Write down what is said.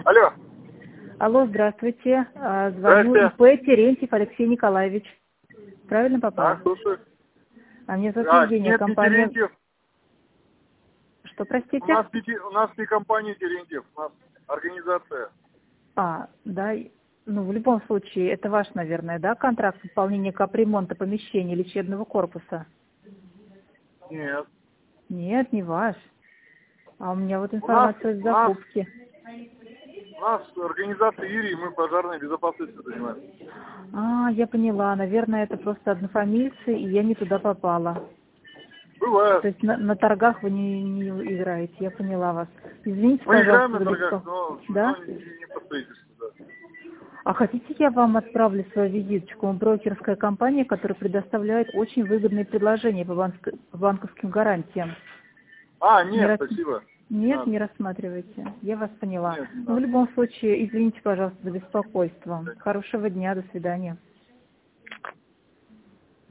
Алло. Алло, здравствуйте. Звоню Здравствуйте. ИП Терентьев Алексей Николаевич. Правильно попал? Да, слушаю. Меня зовут Евгения, Нет, компания... не Терентьев. Что, простите? У нас не компания Терентьев, у нас организация. Да. Ну, в любом случае, это ваш, наверное, да, контракт выполнения капремонта помещения лечебного корпуса? Нет. Нет, не ваш. А у меня вот У нас информация из закупки. организация Ирии, мы пожарной безопасностью занимаемся. Я поняла. Наверное, это просто однофамильцы, и я не туда попала. Бывает. То есть на торгах вы не играете, я поняла вас. Извините, Мы играем пожалуйста, на за торгах, да? но не по строительству, да. А хотите, я вам отправлю свою визиточку? Мы брокерская компания, которая предоставляет очень выгодные предложения по банковским гарантиям. Нет, спасибо. Нет, не рассматривайте. Я вас поняла. Нет, не Но в надо. любом случае, извините, пожалуйста, за беспокойство. Хорошего дня, до свидания.